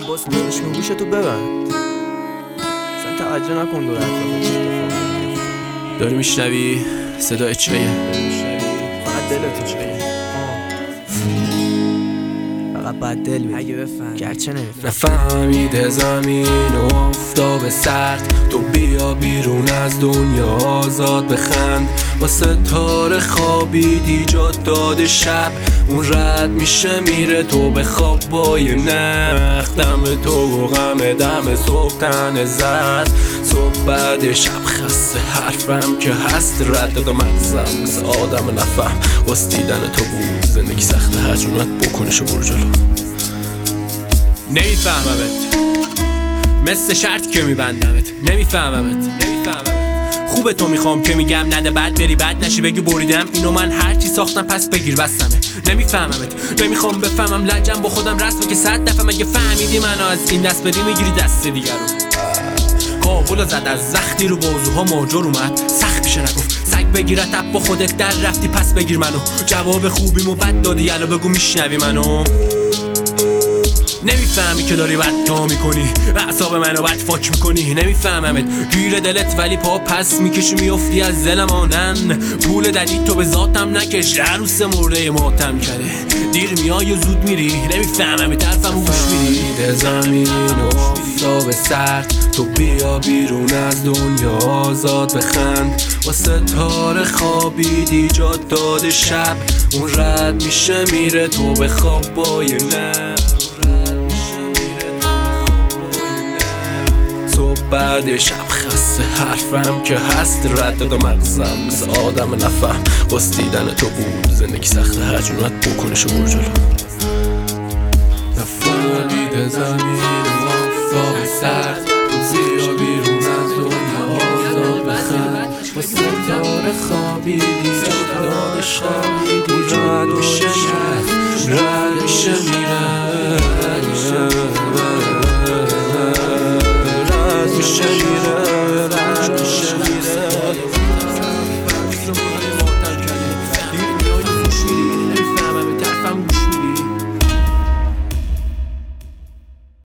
باز چشم گوشتو ببند، اصلا توجه نکن دور اطرافت چه اتفاقی میفته. داری میشنوی صدای چیه؟ فقط دلتو چیه، فقط باید دل بگی اگه بفهم گرچه نمیفهم. نفهمیده زمین و آفتاب سرد، تو بیا بیرون از دنیا آزاد بخند. با ستاره خوابیدی جات داده شب، اون رد میشه میره تو به خواب با یه نخ. دم تو و غم دم صبح تن زد، صبح بعد شب خسته حرفم که هست رد دادا مغزم مثل آدم نفهم. واسه دیدن تو بود زندگی سخته، هرجونت بکنشو برو جلو. نمیفهممت مثل شرط که میبندمت، نمیفهممت خوبه تو میخوام که میگم نده بعد بری بد نشی بگی بریدم اینو من هرچی ساختم پس بگیر بستمه. نمیفهممت نمیخوام بفهمم لجم با خودم رسمه که 100 دفعه مگه فهمیدی منو از این دست بدی میگیری دست دیگر رو. کابلو زد از زختی رو بازوها ماجر اومد، سخت میشه نگفت سگ بگیرت اب با خودت در رفتی پس بگیر منو. جواب خوبیمو بد دادی الان بگو میشنوی منو. نمیفهمی که داری بد تا میکنی، اعصاب منو بد فاک میکنی. نمیفهممت گیر دلت ولی پا پس میکشی میافتی از دلم آنن. پول ددی تو به ذاتم نکش، عروس مرده ماتم کرده دیر میای و زود میری. نمیفهمم طرفم گوش میدی. زمین و آفتاب سرد، تو بیا بیرون از دنیا آزاد بخند. با ستاره خوابیدی جات داده شب، اون رد میشه میره تو به خواب با یه نه. بعد شب خسته حرفم که هست رد دادا مغزم مثل آدم نفهم. واسه دیدن تو بود زندگی سخته، هرجونت بکنشو برو جلو. نفهمیده زمین و آفتاب سرد، تو بیا بیرون از دنیا آزاد بخند. با ستاره خوابیدی جات شب، رد میشه میره، رد میشه میره.